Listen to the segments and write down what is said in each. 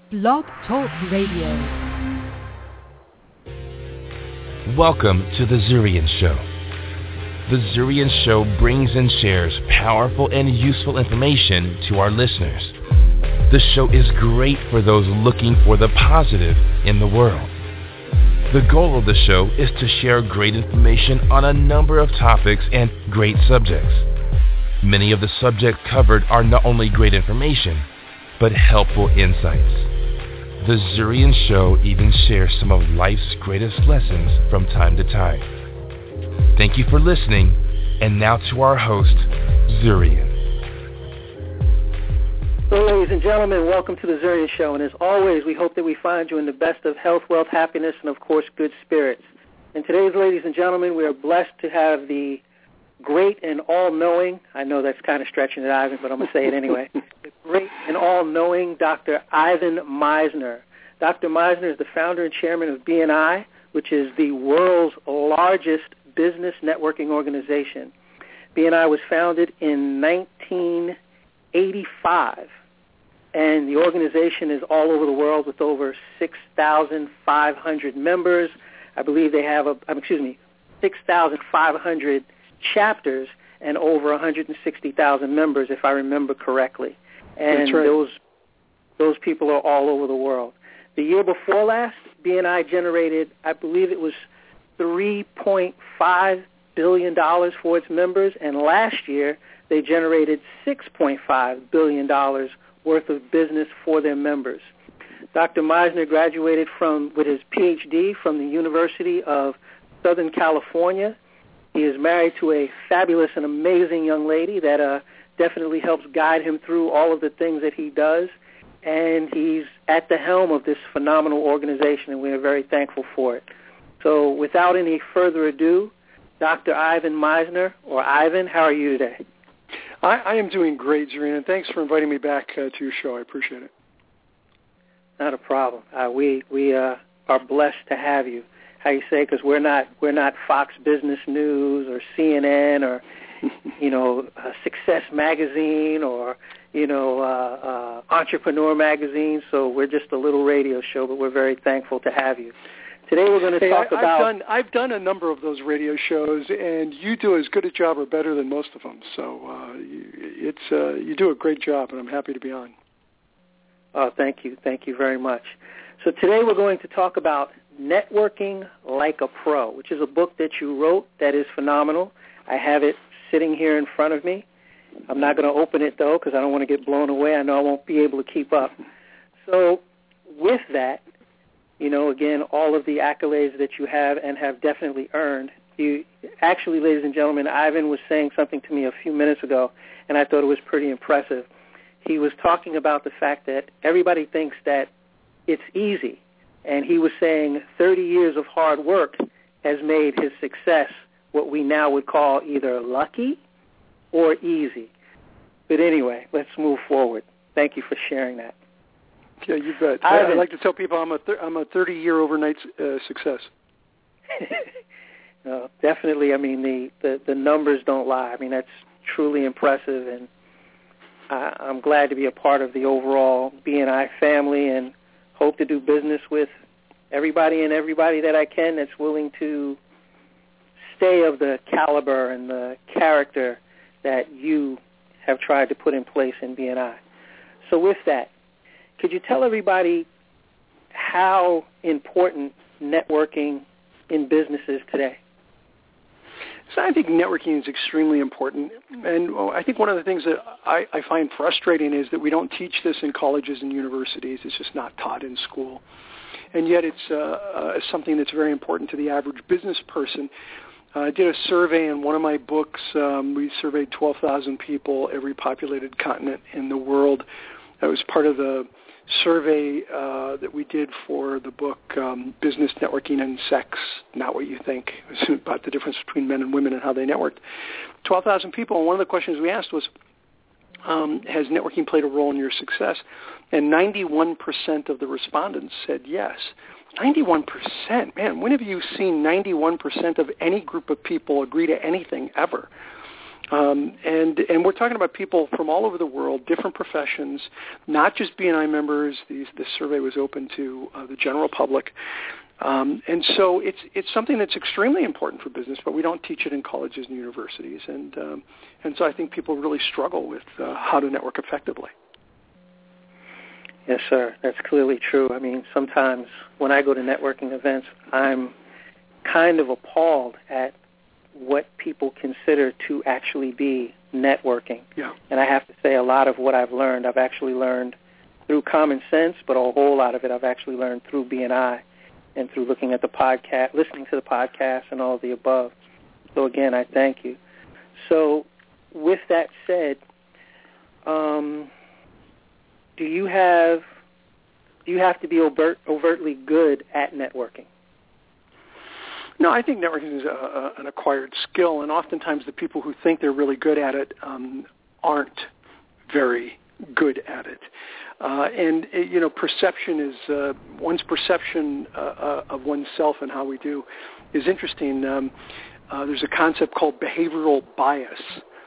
Blog Talk Radio. Welcome to The Zurian Show. The Zurian Show brings and shares powerful and useful information to our listeners. The show is great for those looking for the positive in the world. The goal of the show is to share great information on a number of topics and great subjects. Many of the subjects covered are not only great information, but helpful insights. The Zurian Show even shares some of life's greatest lessons from time to time. Thank you for listening, and now to our host, Zurian. So, ladies and gentlemen, welcome to the Zurian Show, and as always, we hope that we find you in the best of health, wealth, happiness, and of course, good spirits. And today's, ladies and gentlemen, we are blessed to have the great and all-knowing, I know that's kind of stretching it, Ivan, but I'm going to say it anyway, the great and all-knowing Dr. Ivan Misner. Dr. Misner is the founder and chairman of BNI, which is the world's largest business networking organization. BNI was founded in 1985, and the organization is all over the world with over 6,500 members. I believe they have 6,500 chapters and over 160,000 members, if I remember correctly. And that's right. Those people are all over the world. The year before last, BNI generated, I believe it was $3.5 billion for its members, and last year they generated $6.5 billion worth of business for their members. Dr. Misner graduated with his PhD from the University of Southern California. He is married to a fabulous and amazing young lady that definitely helps guide him through all of the things that he does, and he's at the helm of this phenomenal organization, and we are very thankful for it. So without any further ado, Dr. Ivan Misner, or Ivan, how are you today? I am doing great, Zurian, and thanks for inviting me back to your show. I appreciate it. Not a problem. We are blessed to have you. How you say? Because we're not Fox Business News or CNN or Success Magazine or Entrepreneur Magazine. So we're just a little radio show, but we're very thankful to have you. Today we're going to talk about. I've done a number of those radio shows, and you do as good a job or better than most of them. So you do a great job, and I'm happy to be on. Oh, thank you very much. So today we're going to talk about Networking Like a Pro, which is a book that you wrote that is phenomenal. I have it sitting here in front of me. I'm not going to open it, though, because I don't want to get blown away. I know I won't be able to keep up. So with that, again, all of the accolades that you have and have definitely earned. You actually, ladies and gentlemen, Ivan was saying something to me a few minutes ago, and I thought it was pretty impressive. He was talking about the fact that everybody thinks that it's easy. And he was saying 30 years of hard work has made his success what we now would call either lucky or easy. But anyway, let's move forward. Thank you for sharing that. Yeah, you bet. I like to tell people I'm a 30-year overnight success. No, definitely. I mean, the numbers don't lie. I mean, that's truly impressive, and I'm glad to be a part of the overall BNI family and hope to do business with everybody that I can that's willing to stay of the caliber and the character that you have tried to put in place in BNI. So with that, could you tell everybody how important networking in business is today? So I think networking is extremely important, and I think one of the things that I find frustrating is that we don't teach this in colleges and universities. It's just not taught in school, and yet it's something that's very important to the average business person. I did a survey in one of my books. We surveyed 12,000 people, every populated continent in the world. That was part of the survey that we did for the book Business, Networking, and Sex, Not What You Think. It was about the difference between men and women and how they networked. 12,000 people, and one of the questions we asked was, has networking played a role in your success? And 91% of the respondents said yes. 91%, man, when have you seen 91% of any group of people agree to anything ever? And we're talking about people from all over the world, different professions, not just BNI members. This survey was open to the general public. And so it's something that's extremely important for business, but we don't teach it in colleges and universities. And so I think people really struggle with how to network effectively. Yes, sir. That's clearly true. I mean, sometimes when I go to networking events, I'm kind of appalled at what people consider to actually be networking. Yeah. And I have to say a lot of what I've learned, I've actually learned through common sense, but a whole lot of it I've actually learned through BNI and through looking at the podcast, listening to the podcast and all of the above. So again, I thank you. So with that said, do you have to be overtly good at networking? No, I think networking is an acquired skill, and oftentimes the people who think they're really good at it aren't very good at it. Perception is one's perception of oneself and how we do is interesting. There's a concept called behavioral bias.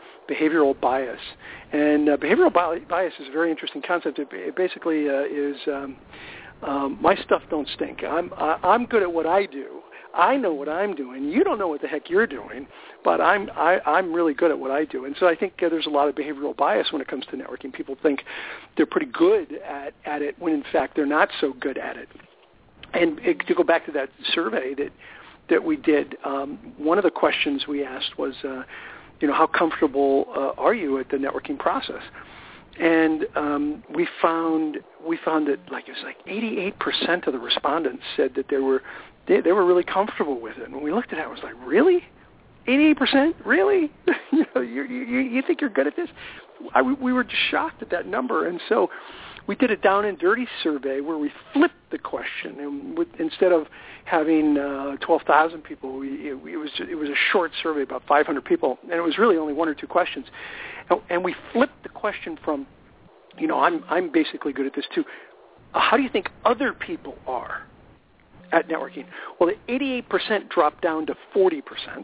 And behavioral bias is a very interesting concept. It basically is my stuff don't stink. I'm good at what I do. I know what I'm doing. You don't know what the heck you're doing, but I'm really good at what I do. And so I think there's a lot of behavioral bias when it comes to networking. People think they're pretty good at it when in fact they're not so good at it. And to go back to that survey that we did, one of the questions we asked was, how comfortable are you at the networking process? And we found that it was 88% of the respondents said that they were really comfortable with it. And when we looked at it, I was like, really? 88%? Really? You think you're good at this? We were just shocked at that number. And so we did a down and dirty survey where we flipped the question. And instead of having 12,000 people, it was a short survey, about 500 people, and it was really only one or two questions. And we flipped the question from, I'm basically good at this too. How do you think other people are at networking? Well, the 88% dropped down to 40%.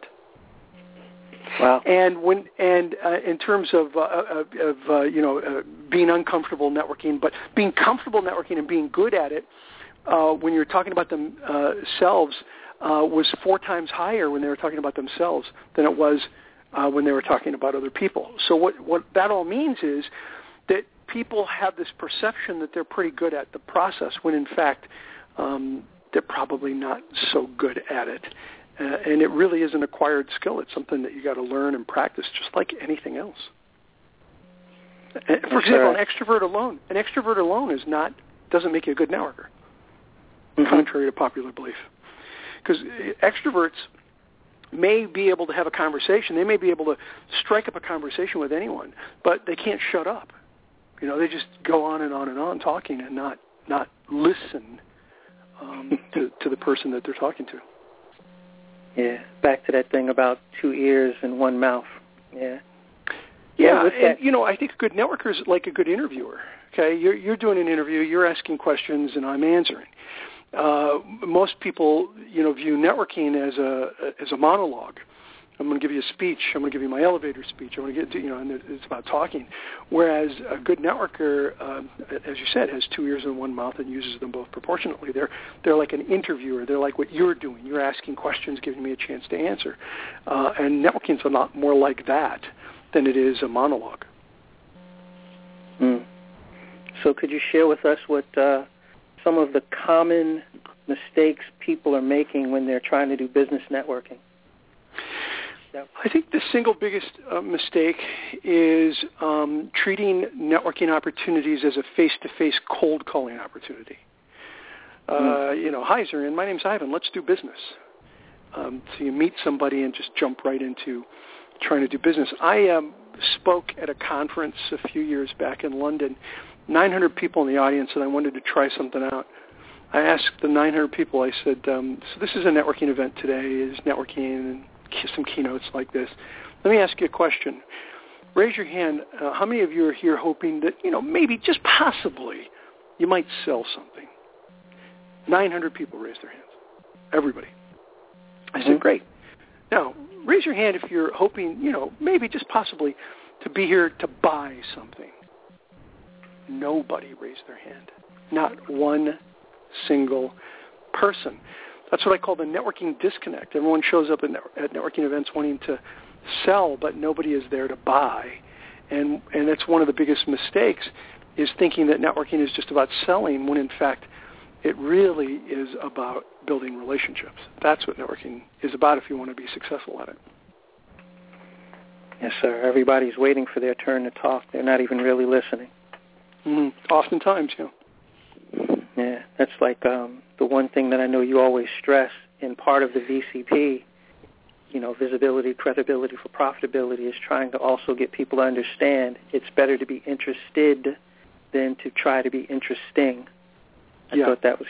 Wow. And in terms of being uncomfortable networking, but being comfortable networking and being good at it, when you're talking about themselves, was 4 times higher when they were talking about themselves than it was when they were talking about other people. So what that all means is that people have this perception that they're pretty good at the process, when in fact they're probably not so good at it. And it really is an acquired skill. It's something that you got to learn and practice, just like anything else. For example, an extrovert alone doesn't make you a good networker, contrary to popular belief. Because extroverts may be able to have a conversation. They may be able to strike up a conversation with anyone, but they can't shut up. They just go on and on and on talking and not listen to the person that they're talking to. Yeah, back to that thing about 2 ears and 1 mouth. Yeah. Yeah, and I think a good networker is like a good interviewer. Okay, you're doing an interview, you're asking questions, and I'm answering. Most people, view networking as a monologue. I'm going to give you a speech. I'm going to give you my elevator speech. I'm going to get to, and it's about talking. Whereas a good networker, as you said, has 2 ears and 1 mouth and uses them both proportionately. They're like an interviewer. They're like what you're doing. You're asking questions, giving me a chance to answer. And networking is a lot more like that than it is a monologue. So could you share with us what some of the common mistakes people are making when they're trying to do business networking? I think the single biggest mistake is treating networking opportunities as a face-to-face cold calling opportunity. Hi, Zurian, my name's Ivan. Let's do business. So you meet somebody and just jump right into trying to do business. I spoke at a conference a few years back in London, 900 people in the audience, and I wanted to try something out. I asked the 900 people, I said, so this is a networking event today, is networking and some keynotes like this. Let me ask you a question. Raise your hand. How many of you are here hoping that, maybe just possibly you might sell something? 900 people raised their hands. Everybody. I said, great. Now, raise your hand if you're hoping, maybe just possibly to be here to buy something. Nobody raised their hand. Not one single person. That's what I call the networking disconnect. Everyone shows up at networking events wanting to sell, but nobody is there to buy. And that's one of the biggest mistakes, is thinking that networking is just about selling, when in fact it really is about building relationships. That's what networking is about if you want to be successful at it. Yes, sir. Everybody's waiting for their turn to talk. They're not even really listening. Mm-hmm. Oftentimes, yeah. Yeah, that's like the one thing that I know you always stress in part of the VCP, visibility, credibility for profitability, is trying to also get people to understand it's better to be interested than to try to be interesting. I thought that was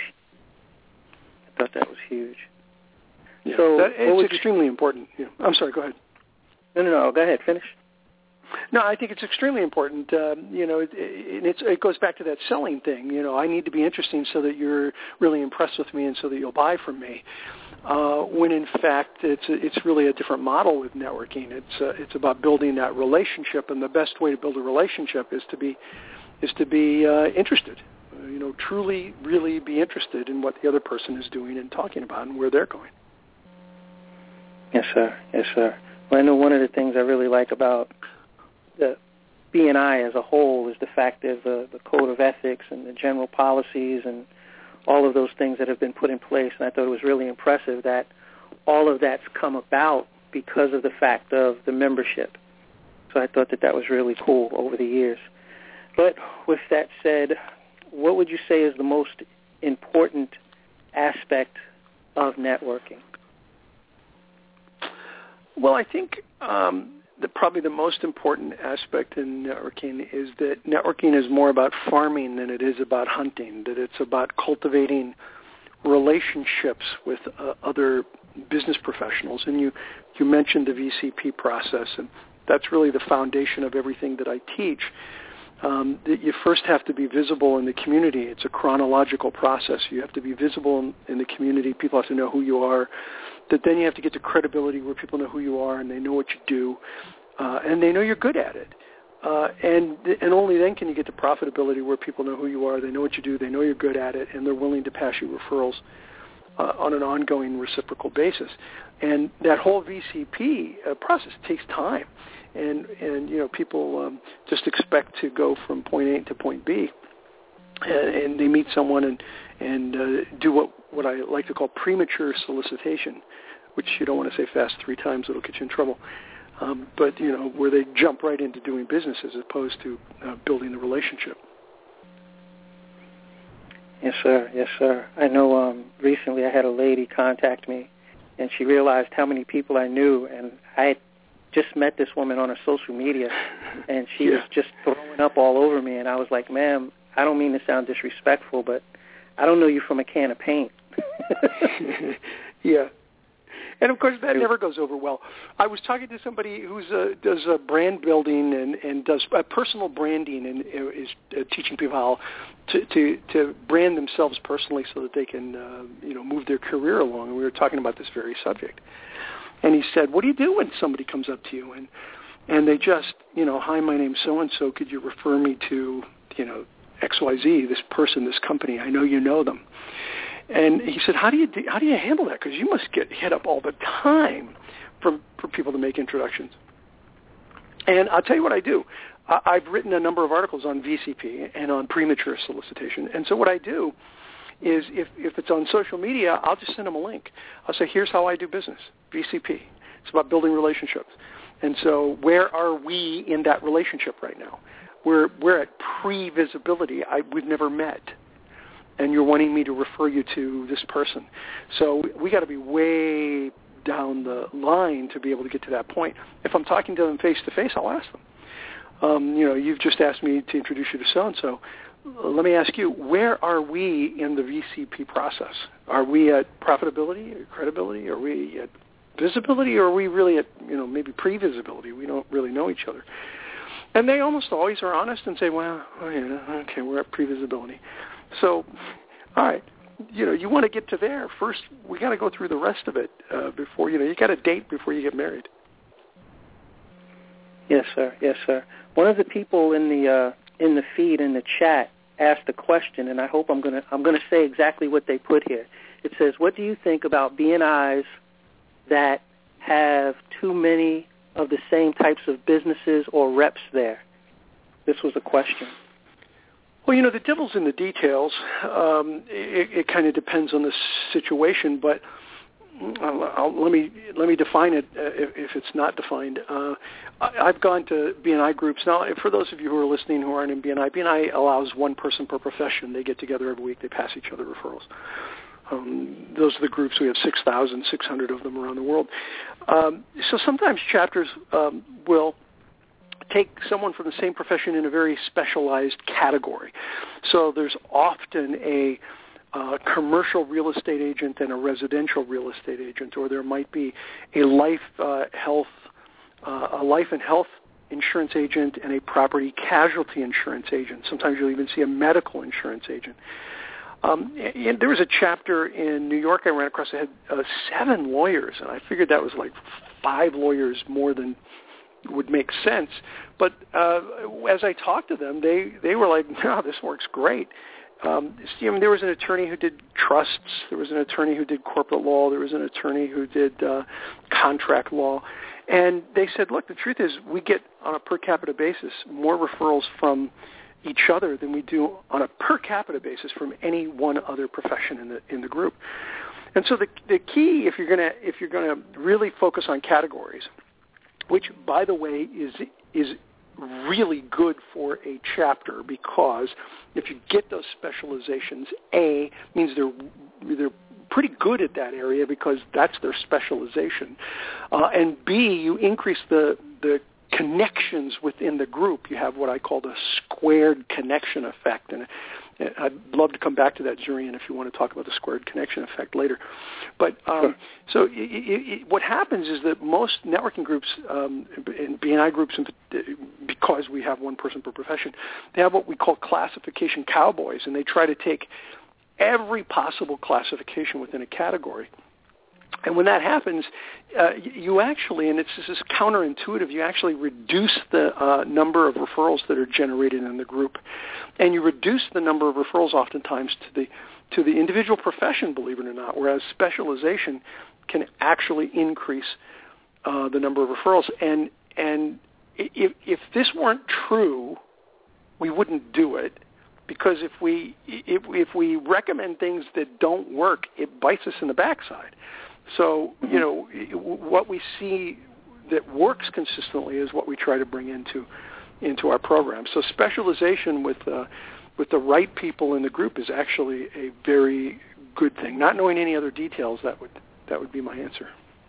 huge. Yeah, so it's extremely important. Yeah. I'm sorry, go ahead. No, go ahead, finish. No, I think it's extremely important. It goes back to that selling thing. I need to be interesting so that you're really impressed with me and so that you'll buy from me. When in fact it's really a different model with networking. It's about building that relationship, and the best way to build a relationship is to be interested. Truly, really be interested in what the other person is doing and talking about and where they're going. Yes, sir. Yes, sir. Well, I know one of the things I really like about the BNI as a whole is the fact that the code of ethics and the general policies and all of those things that have been put in place. And I thought it was really impressive that all of that's come about because of the fact of the membership. So I thought that was really cool over the years. But with that said, what would you say is the most important aspect of networking? Well, I think probably the most important aspect in networking is that networking is more about farming than it is about hunting, that it's about cultivating relationships with other business professionals. And you mentioned the VCP process, and that's really the foundation of everything that I teach. That you first have to be visible in the community. It's a chronological process. You have to be visible in the community. People have to know who you are. That then you have to get to credibility where people know who you are and they know what you do, and they know you're good at it. And only then can you get to profitability where people know who you are, they know what you do, they know you're good at it, and they're willing to pass you referrals on an ongoing reciprocal basis. And that whole VCP process takes time. And people just expect to go from point A to point B, and they meet someone and do what I like to call premature solicitation, which you don't want to say fast 3 times; it'll get you in trouble. But where they jump right into doing business as opposed to building the relationship. Yes, sir. Yes, sir. I know. Recently, I had a lady contact me, and she realized how many people I knew, and I had just met this woman on her social media, and she was just throwing up all over me, and I was like, ma'am, I don't mean to sound disrespectful, but I don't know you from a can of paint. Yeah. And, of course, that never goes over well. I was talking to somebody who does brand building and does personal branding and is teaching people how to brand themselves personally so that they can move their career along. And we were talking about this very subject. And he said, what do you do when somebody comes up to you and they just, hi, my name's so-and-so, could you refer me to, XYZ, this person, this company, I know you know them. And he said, how do you handle that? Because you must get hit up all the time for people to make introductions. And I'll tell you what I do. I've written a number of articles on VCP and on premature solicitation. And so what I do is if it's on social media, I'll just send them a link. I'll say, here's how I do business, VCP. It's about building relationships. And so where are we in that relationship right now? We're at pre-visibility. We've never met. And you're wanting me to refer you to this person. So we got to be way down the line to be able to get to that point. If I'm talking to them face-to-face, I'll ask them. You've just asked me to introduce you to so-and-so. Let me ask you, where are we in the VCP process? Are we at profitability or credibility? Are we at visibility, or are we really at, maybe pre-visibility? We don't really know each other. And they almost always are honest and say, well, okay, we're at pre-visibility. So, all right, you want to get to there. First, we got to go through the rest of it before, you got to date before you get married. Yes, sir. Yes, sir. One of the people in the feed, in the chat, asked a question, and I hope I'm gonna say exactly what they put here. It says, what do you think about BNIs that have too many of the same types of businesses or reps there? This was a question. Well, the devil's in the details. It kind of depends on the situation, but let me define it if it's not defined. I've gone to BNI groups. Now, for those of you who are listening who aren't in BNI allows one person per profession. They get together every week. They pass each other referrals. Those are the groups. We have 6,600 of them around the world. So sometimes chapters will take someone from the same profession in a very specialized category. So there's often a commercial real estate agent and a residential real estate agent, or there might be a life and health insurance agent and a property casualty insurance agent. Sometimes you'll even see a medical insurance agent. And there was a chapter in New York I ran across that had 7 lawyers, and I figured that was like 5 lawyers more than would make sense. But as I talked to them, they were like, no, this works great. There was an attorney who did trusts. There was an attorney who did corporate law. There was an attorney who did contract law. And they said, look, the truth is we get, on a per capita basis, more referrals from each other than we do on a per capita basis from any one other profession in the group. And so the key, if you're gonna really focus on categories, which, by the way, is really good for a chapter, because if you get those specializations, A, means they're pretty good at that area because that's their specialization, and B, you increase the connections within the group. You have what I call the squared connection effect, and I'd love to come back to that, Zurian, if you want to talk about the squared connection effect later. But sure. So what happens is that most networking groups and BNI groups, because we have one person per profession, they have what we call classification cowboys, and they try to take every possible classification within a category. And when that happens, you actually, and this is counterintuitive, you actually reduce the number of referrals that are generated in the group. And you reduce the number of referrals oftentimes to the individual profession, believe it or not, whereas specialization can actually increase the number of referrals. And if this weren't true, we wouldn't do it. Because if we recommend things that don't work, it bites us in the backside. So, what we see that works consistently is what we try to bring into our program. So specialization with the right people in the group is actually a very good thing. Not knowing any other details, that would be my answer.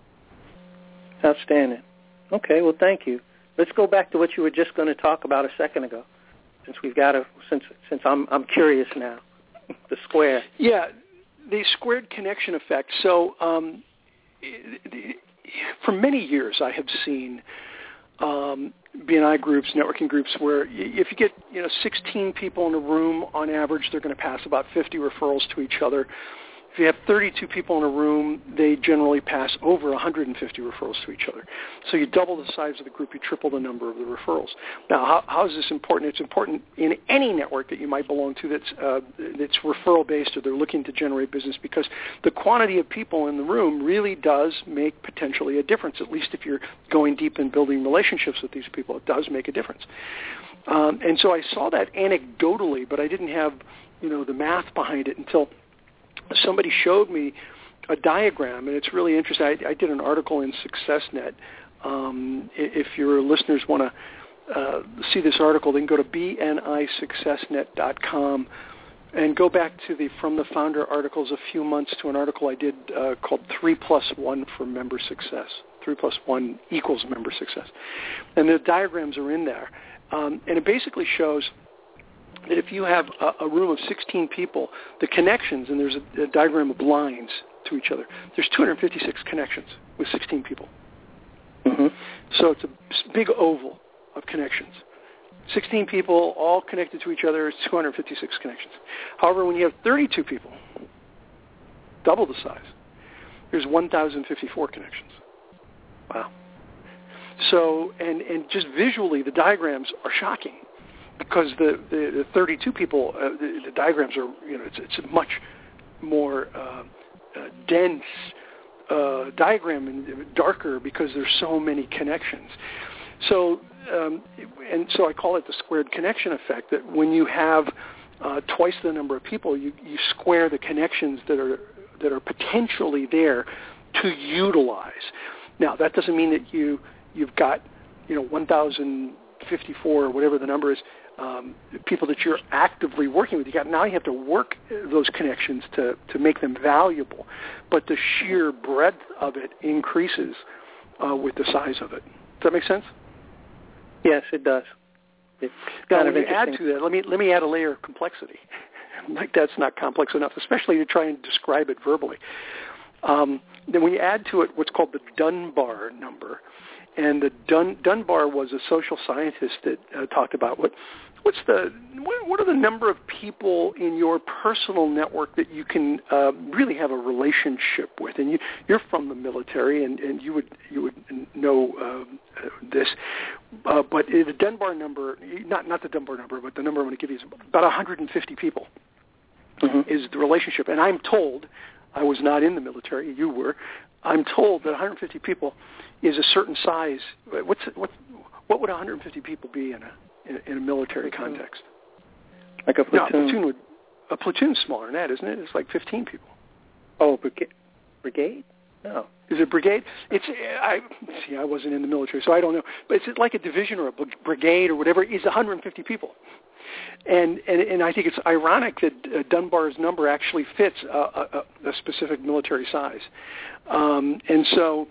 Outstanding. Okay, well, thank you. Let's go back to what you were just going to talk about a second ago, since I'm curious now. The square. Yeah, the squared connection effect. So for many years I have seen BNI groups, networking groups, where if you get 16 people in a room, on average they're going to pass about 50 referrals to each other. If you have 32 people in a room, they generally pass over 150 referrals to each other. So you double the size of the group, you triple the number of the referrals. Now, how is this important? It's important in any network that you might belong to that's referral-based, or they're looking to generate business, because the quantity of people in the room really does make potentially a difference. At least if you're going deep in building relationships with these people, it does make a difference. And so I saw that anecdotally, but I didn't have the math behind it until somebody showed me a diagram, and it's really interesting. I did an article in SuccessNet. If your listeners want to see this article, they can go to bnisuccessnet.com and go back to the From the Founder articles a few months to an article I did called 3+1 for Member Success. 3+1 equals member success. And the diagrams are in there. And it basically shows that if you have a room of 16 people, the connections, and there's a diagram of lines to each other, there's 256 connections with 16 people. Mm-hmm. So it's a big oval of connections. 16 people all connected to each other is 256 connections. However, when you have 32 people, double the size. There's 1,054 connections. Wow. So, and just visually, the diagrams are shocking because the 32 people, the diagrams are, it's a much more dense diagram and darker because there's so many connections. So, and so I call it the squared connection effect, that when you have twice the number of people, you square the connections that are potentially there to utilize. Now, that doesn't mean that you've got 1,054 or whatever the number is, people that you're actively working with. Now you have to work those connections to make them valuable, but the sheer breadth of it increases with the size of it. Does that make sense? Yes, it does. It's kind of interesting. Add to that, let me add a layer of complexity. Like that's not complex enough, especially to try and describe it verbally. Then when you add to it what's called the Dunbar number, and the Dunbar was a social scientist that talked about what are the number of people in your personal network that you can really have a relationship with. And you're from the military, and you would know this. But the Dunbar number, not the Dunbar number, but the number I'm going to give you is about 150 people is the relationship. And I'm told, I was not in the military, you were, I'm told that 150 people is a certain size. What would 150 people be in a military context? Like a platoon? No, a platoon's smaller than that, isn't it? It's like 15 people. Oh, brigade? No. Is it brigade? I wasn't in the military, so I don't know. But it's like a division or a brigade or whatever is 150 people. And I think it's ironic that Dunbar's number actually fits a specific military size. And so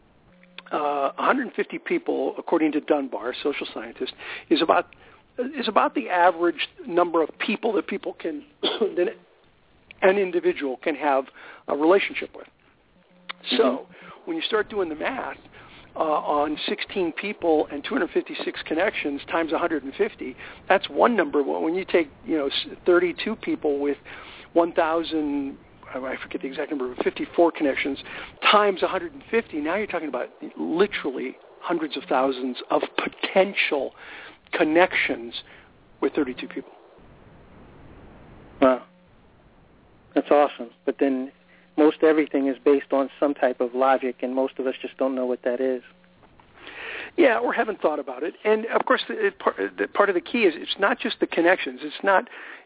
150 people, according to Dunbar, social scientist, is about the average number of people that people can, that an individual can have a relationship with. So when you start doing the math on 16 people and 256 connections times 150, that's one number. Well, when you take 32 people with 1,000, I forget the exact number, 54 connections times 150, now you're talking about literally hundreds of thousands of potential connections with 32 people. Wow. That's awesome. But then most everything is based on some type of logic, and most of us just don't know what that is. Yeah, or haven't thought about it. And of course, part of the key is it's not just the connections. It's not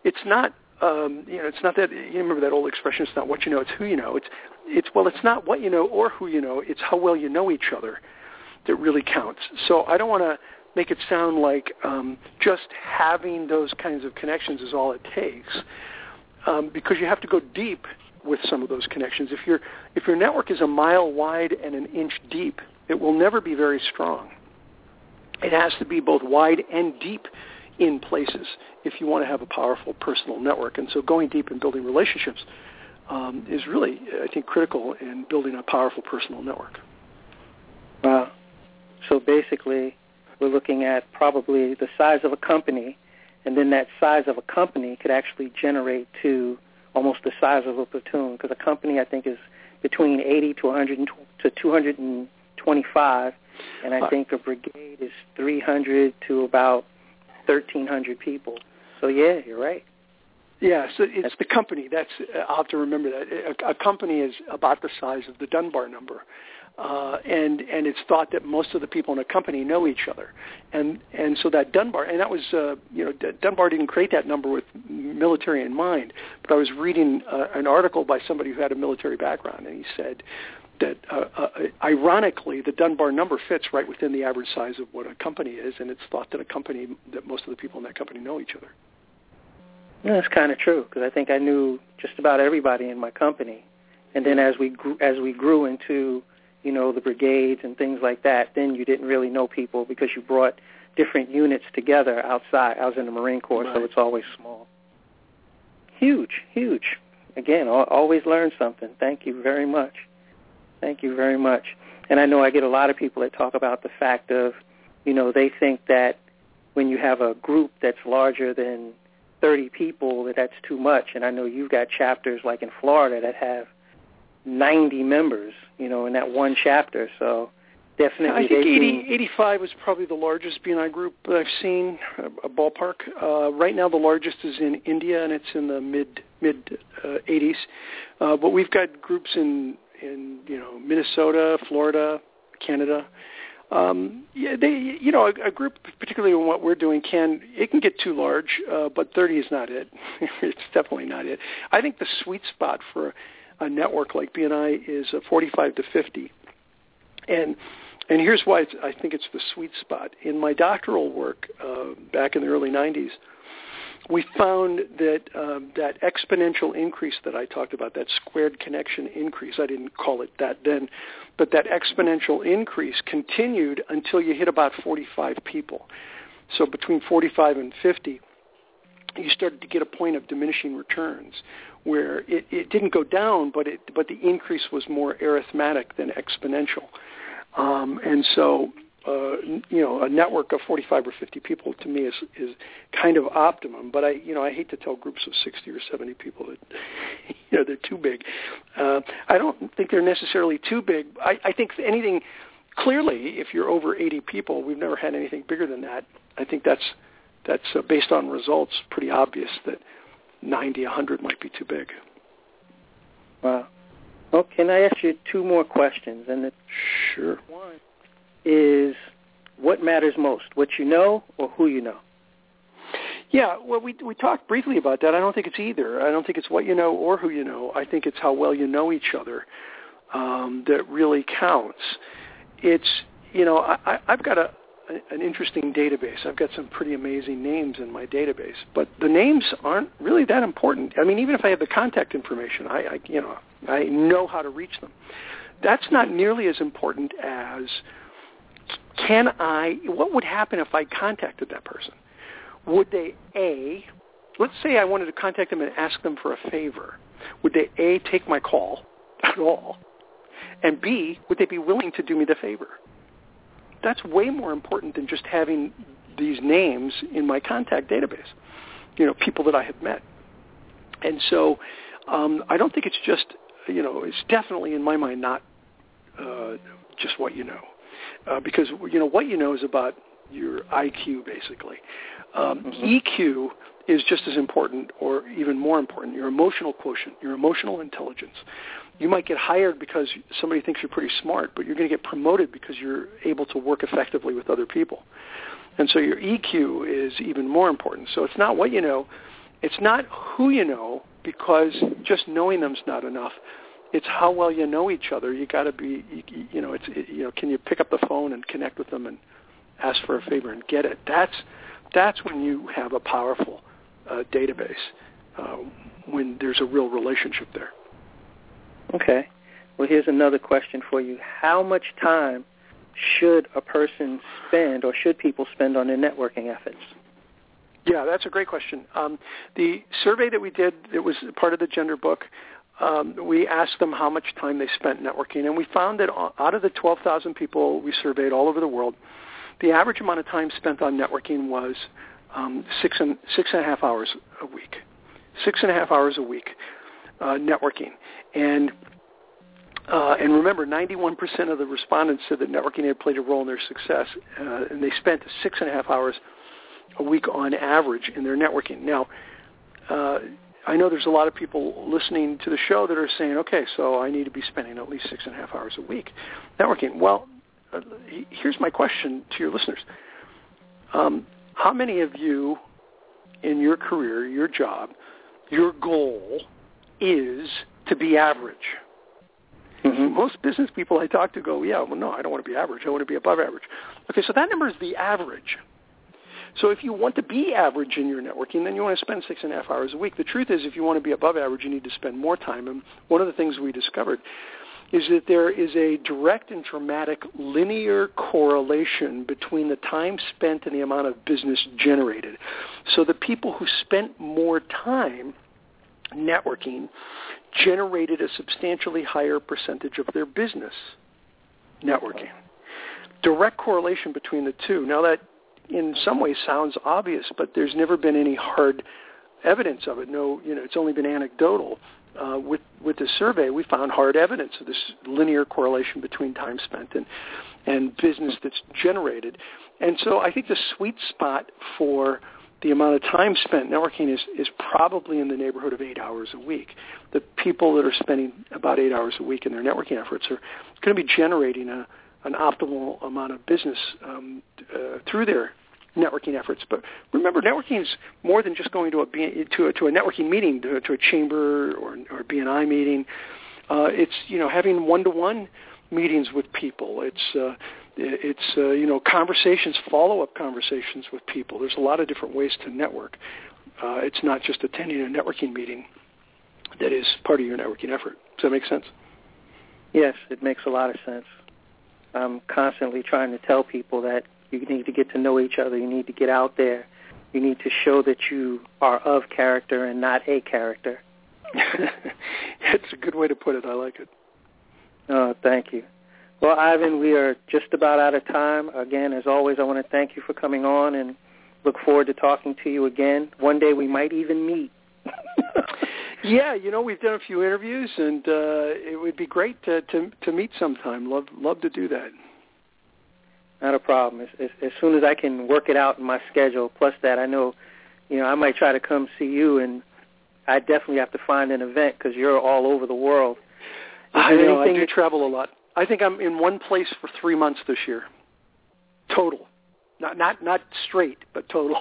that, you remember that old expression, it's not what you know, it's who you know. It's not what you know or who you know, it's how well you know each other that really counts. So I don't want to make it sound like just having those kinds of connections is all it takes, because you have to go deep with some of those connections. If your network is a mile wide and an inch deep, it will never be very strong. It has to be both wide and deep in places if you want to have a powerful personal network. And so going deep and building relationships is really, I think, critical in building a powerful personal network. Wow. So basically, we're looking at probably the size of a company, and then that size of a company could actually generate to almost the size of a platoon, because a company, I think, is between 80 to 100 to 225, and I think a brigade is 300 to about 1,300 people. So, yeah, you're right. Yeah, so it's the company. I'll have to remember that. A company is about the size of the Dunbar number. And it's thought that most of the people in a company know each other, and so that Dunbar, and that was Dunbar didn't create that number with military in mind, but I was reading an article by somebody who had a military background, and he said that ironically the Dunbar number fits right within the average size of what a company is, and it's thought that that most of the people in that company know each other. Yeah, that's kind of true, because I think I knew just about everybody in my company, and then as we grew into the brigades and things like that, then you didn't really know people because you brought different units together outside. I was in the Marine Corps, right. So it's always small. Huge. Again, always learn something. Thank you very much. And I know I get a lot of people that talk about the fact of, they think that when you have a group that's larger than 30 people, that's too much. And I know you've got chapters like in Florida that have 90 members, in that one chapter. So definitely. I think 85 was probably the largest BNI group that I've seen, a ballpark. Right now the largest is in India, and it's in the mid 80s. But we've got groups in Minnesota, Florida, Canada. A group, particularly in what we're doing, can get too large, but 30 is not it. It's definitely not it. I think the sweet spot for a network like BNI is 45 to 50, and here's why I think it's the sweet spot. In my doctoral work back in the early 90s, we found that that exponential increase that I talked about, that squared connection increase, I didn't call it that then, but that exponential increase continued until you hit about 45 people. So between 45 and 50, you started to get a point of diminishing returns where it didn't go down, but the increase was more arithmetic than exponential. And so a network of 45 or 50 people to me is kind of optimum. But I hate to tell groups of 60 or 70 people that they're too big. I don't think they're necessarily too big. I think anything, clearly, if you're over 80 people, we've never had anything bigger than that. I think that's based on results, pretty obvious that 90, 100 might be too big. Wow. Well, can I ask you two more questions? And sure. One is, what matters most, what you know or who you know? Yeah, well, we talked briefly about that. I don't think it's either. I don't think it's what you know or who you know. I think it's how well you know each other that really counts. It's, I've got an interesting database. I've got some pretty amazing names in my database, but the names aren't really that important. I mean, even if I have the contact information, I know how to reach them. That's not nearly as important as what would happen if I contacted that person? Would they, let's say I wanted to contact them and ask them for a favor. Would they, take my call at all? And B, would they be willing to do me the favor? That's way more important than just having these names in my contact database, people that I have met. And so I don't think it's just, it's definitely in my mind not just what you know. Because, what you know is about your IQ, basically. EQ is just as important or even more important, your emotional quotient, your emotional intelligence. You might get hired because somebody thinks you're pretty smart, but you're going to get promoted because you're able to work effectively with other people. And so your EQ is even more important. So it's not what you know. It's not who you know, because just knowing them's not enough. It's how well you know each other. You got to be, can you pick up the phone and connect with them and ask for a favor and get it? That's when you have a powerful database, when there's a real relationship there. Okay. Well, here's another question for you. How much time should a person spend, or should people spend, on their networking efforts? Yeah, that's a great question. The survey that we did, it was part of the Gender book. We asked them how much time they spent networking, and we found that out of the 12,000 people we surveyed all over the world, the average amount of time spent on networking was 6.5 hours a week. 6.5 hours a week networking. And remember, 91% of the respondents said that networking had played a role in their success, and they spent 6.5 hours a week on average in their networking. Now, I know there's a lot of people listening to the show that are saying, okay, so I need to be spending at least 6.5 hours a week networking. Well, here's my question to your listeners. How many of you in your career, your job, your goal is to be average? Mm-hmm. Most business people I talk to go, yeah, well, no, I don't want to be average. I want to be above average. Okay, so that number is the average. So if you want to be average in your networking, then you want to spend 6.5 hours a week. The truth is, if you want to be above average, you need to spend more time. And one of the things we discovered is that there is a direct and dramatic linear correlation between the time spent and the amount of business generated. So the people who spent more time networking generated a substantially higher percentage of their business networking. Direct correlation between the two. Now that in some ways sounds obvious, but there's never been any hard evidence of it. It's only been anecdotal. With the survey, we found hard evidence of this linear correlation between time spent and business that's generated. And so I think the sweet spot for the amount of time spent networking is probably in the neighborhood of 8 hours a week. The people that are spending about 8 hours a week in their networking efforts are going to be generating an optimal amount of business through their networking efforts. But remember, networking is more than just going to a networking meeting, to a chamber or BNI meeting. It's having one-to-one meetings with people. It's conversations, follow-up conversations with people. There's a lot of different ways to network. It's not just attending a networking meeting that is part of your networking effort. Does that make sense? Yes, it makes a lot of sense. I'm constantly trying to tell people that you need to get to know each other. You need to get out there. You need to show that you are of character and not a character. That's a good way to put it. I like it. Oh, thank you. Well, Ivan, we are just about out of time. Again, as always, I want to thank you for coming on and look forward to talking to you again. One day we might even meet. Yeah, we've done a few interviews, and it would be great to meet sometime. Love to do that. Not a problem. As soon as I can work it out in my schedule, plus that I know, I might try to come see you, and I definitely have to find an event because you're all over the world. I know, I do travel a lot. I think I'm in one place for 3 months this year. Total. Not straight, but total.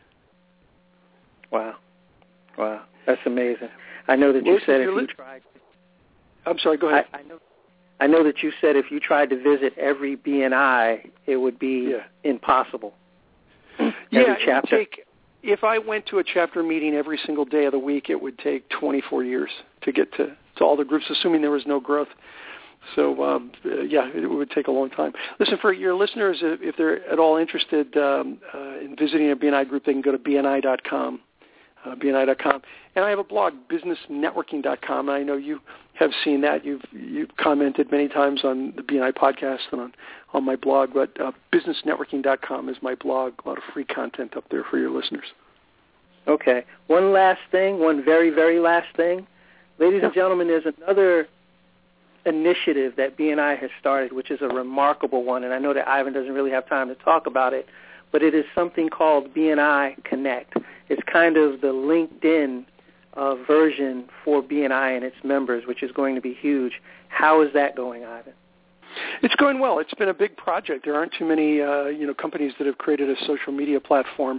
Wow. That's amazing. I know that you said if you tried... I'm sorry, go ahead. I know that you said if you tried to visit every BNI, it would be impossible. Yeah, it would take, if I went to a chapter meeting every single day of the week, it would take 24 years to get to all the groups, assuming there was no growth. So, it would take a long time. Listen, for your listeners, if they're at all interested in visiting a BNI group, they can go to bni.com. BNI.com. And I have a blog, businessnetworking.com, and I know you have seen that. You've commented many times on the BNI podcast and on my blog, but businessnetworking.com is my blog. A lot of free content up there for your listeners. Okay. One last thing, one very, very last thing. Ladies and gentlemen, there's another initiative that BNI has started, which is a remarkable one, and I know that Ivan doesn't really have time to talk about it, but it is something called BNI Connect. It's kind of the LinkedIn version for BNI and its members, which is going to be huge. How is that going, Ivan? It's going well. It's been a big project. There aren't too many companies that have created a social media platform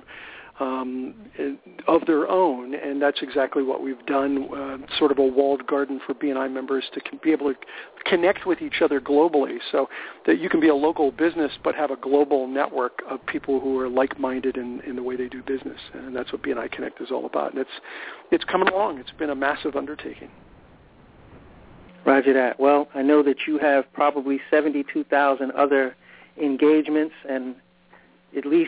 of their own, and that's exactly what we've done, sort of a walled garden for BNI members to be able to connect with each other globally, so that you can be a local business but have a global network of people who are like-minded in the way they do business, and that's what BNI Connect is all about. And it's coming along. It's been a massive undertaking. Roger that. Well, I know that you have probably 72,000 other engagements and at least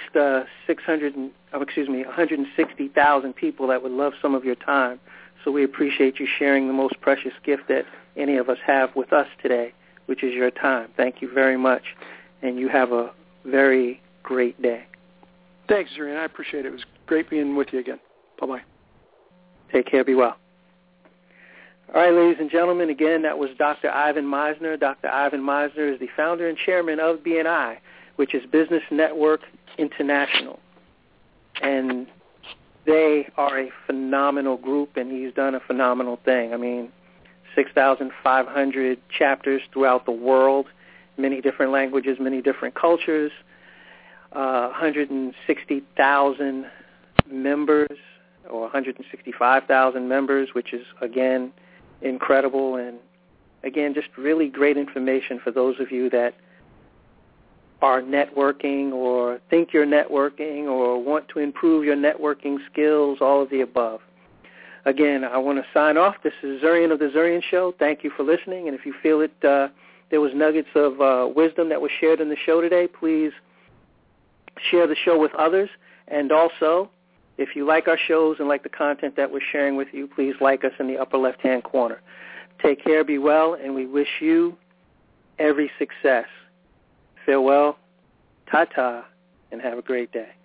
160,000 people that would love some of your time. So we appreciate you sharing the most precious gift that any of us have with us today, which is your time. Thank you very much, and you have a very great day. Thanks, Zurian. I appreciate it. It was great being with you again. Bye-bye. Take care. Be well. All right, ladies and gentlemen, again, that was Dr. Ivan Misner. Dr. Ivan Misner is the founder and chairman of BNI, which is Business Network International. And they are a phenomenal group, and he's done a phenomenal thing. I mean, 6,500 chapters throughout the world, many different languages, many different cultures, 160,000 members, or 165,000 members, which is, again, incredible. And, again, just really great information for those of you that are networking or think you're networking or want to improve your networking skills, all of the above. Again, I want to sign off. This is Zurian of The Zurian Show. Thank you for listening. And if you feel it, there was nuggets of wisdom that was shared in the show today, please share the show with others. And also, if you like our shows and like the content that we're sharing with you, please like us in the upper left-hand corner. Take care, be well, and we wish you every success. Farewell, ta-ta, and have a great day.